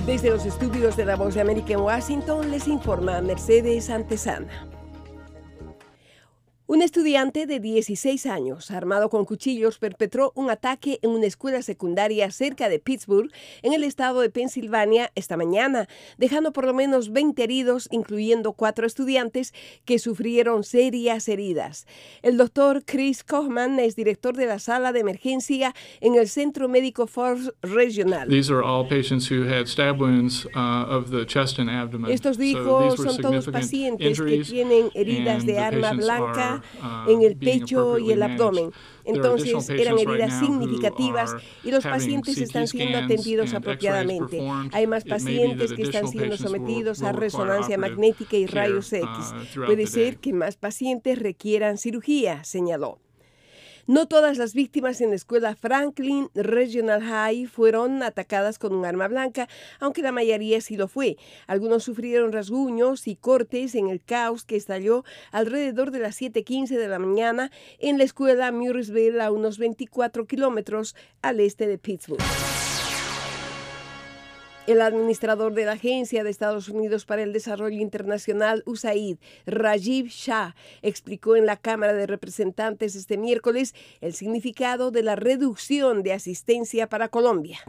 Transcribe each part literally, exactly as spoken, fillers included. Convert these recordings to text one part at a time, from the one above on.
Desde los estudios de La Voz de América en Washington, les informa Mercedes Antesana. Un estudiante de dieciséis años, armado con cuchillos, perpetró un ataque en una escuela secundaria cerca de Pittsburgh, en el estado de Pensilvania, esta mañana, dejando por lo menos veinte heridos, incluyendo cuatro estudiantes que sufrieron serias heridas. El doctor Chris Kaufman es director de la sala de emergencia en el Centro Médico Force Regional. These are all patients who had stab wounds uh, of the chest and abdomen. Estos, dijo, so son todos pacientes que tienen heridas de arma blanca en el pecho y el abdomen. Entonces eran heridas significativas y los pacientes están siendo atendidos apropiadamente. Hay más pacientes que están siendo sometidos a resonancia magnética y rayos X. Puede ser que más pacientes requieran cirugía, señaló. No todas las víctimas en la escuela Franklin Regional High fueron atacadas con un arma blanca, aunque la mayoría sí lo fue. Algunos sufrieron rasguños y cortes en el caos que estalló alrededor de las siete quince de la mañana en la escuela Murrysville, a unos veinticuatro kilómetros al este de Pittsburgh. El administrador de la Agencia de Estados Unidos para el Desarrollo Internacional, U S A I D, Rajiv Shah, explicó en la Cámara de Representantes este miércoles el significado de la reducción de asistencia para Colombia.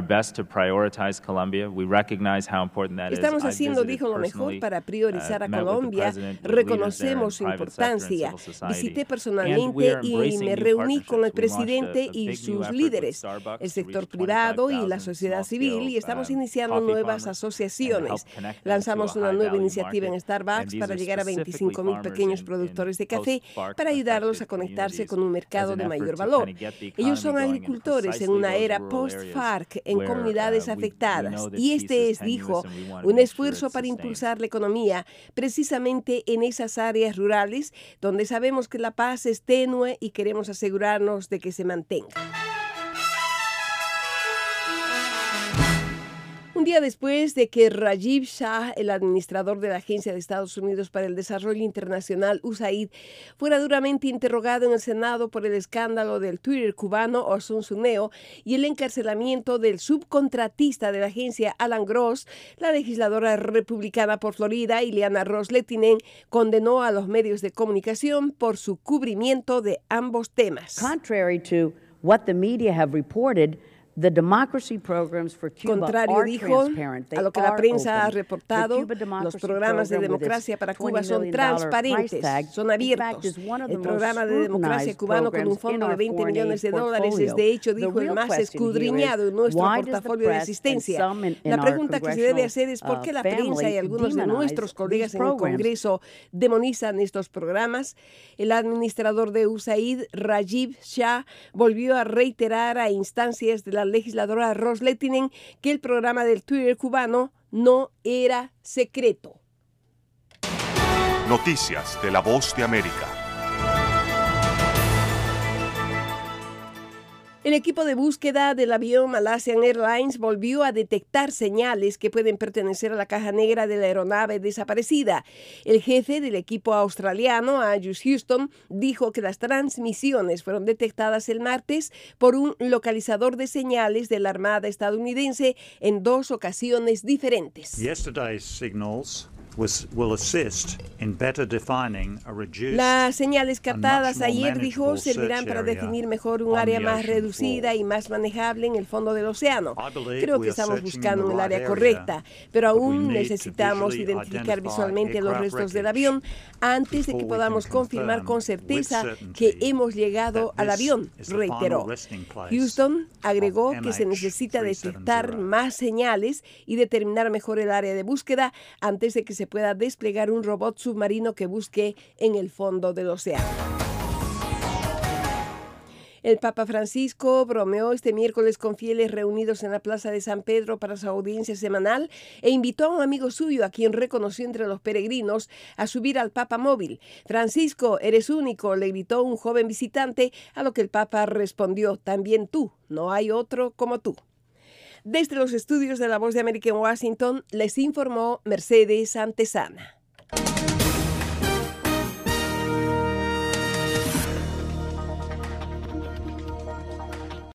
Estamos haciendo, dijo, lo mejor para priorizar a Colombia. Reconocemos su importancia. Visité personalmente y me reuní con el presidente y sus líderes, el sector privado y la sociedad civil, y estamos iniciando iniciando nuevas asociaciones. Lanzamos una nueva iniciativa en Starbucks para llegar a veinticinco mil pequeños productores de café para ayudarlos a conectarse con un mercado de mayor valor. Ellos son agricultores en una era post-FARC en comunidades afectadas. Y este es, dijo, un esfuerzo para impulsar la economía precisamente en esas áreas rurales donde sabemos que la paz es tenue y queremos asegurarnos de que se mantenga. Un día después de que Rajiv Shah, el administrador de la Agencia de Estados Unidos para el Desarrollo Internacional, U S A I D, fuera duramente interrogado en el Senado por el escándalo del Twitter cubano Ozun Suneo y el encarcelamiento del subcontratista de la agencia Alan Gross, la legisladora republicana por Florida, Ileana Ros-Lehtinen, condenó a los medios de comunicación por su cubrimiento de ambos temas. Contrary to what the media have reported, The democracy programs for Cuba Contrario, dijo, a lo que la prensa ha reportado, los programas de democracia para Cuba son transparentes, son abiertos. El programa de democracia cubano con un fondo de veinte millones de dólares es, de hecho, dijo, el más escudriñado en nuestro portafolio de asistencia. La pregunta que se debe hacer es por qué la prensa y algunos de nuestros colegas en el Congreso demonizan estos programas. El administrador de U S A I D, Rajiv Shah, volvió a reiterar a instancias de la legisladora Ros-Lehtinen que el programa del Twitter cubano no era secreto. Noticias de La Voz de América. El equipo de búsqueda del avión Malaysian Airlines volvió a detectar señales que pueden pertenecer a la caja negra de la aeronave desaparecida. El jefe del equipo australiano, Angus Houston, dijo que las transmisiones fueron detectadas el martes por un localizador de señales de la Armada estadounidense en dos ocasiones diferentes. Yesterday's signals will assist in better defining a reduced Las señales captadas ayer, dijo, servirán para definir mejor un área más reducida y más manejable en el fondo del océano. Creo que estamos buscando en el área correcta, pero aún necesitamos identificar visualmente los restos del avión antes de que podamos confirmar con certeza que hemos llegado al avión, reiteró. Houston agregó que se necesita detectar más señales y determinar mejor el área de búsqueda antes de que se pueda desplegar un robot submarino que busque en el fondo del océano. El Papa Francisco bromeó este miércoles con fieles reunidos en la Plaza de San Pedro para su audiencia semanal e invitó a un amigo suyo, a quien reconoció entre los peregrinos, a subir al Papa móvil. Francisco, eres único, le gritó un joven visitante, a lo que el Papa respondió, también tú, no hay otro como tú. Desde los estudios de La Voz de América en Washington, les informó Mercedes Antesana.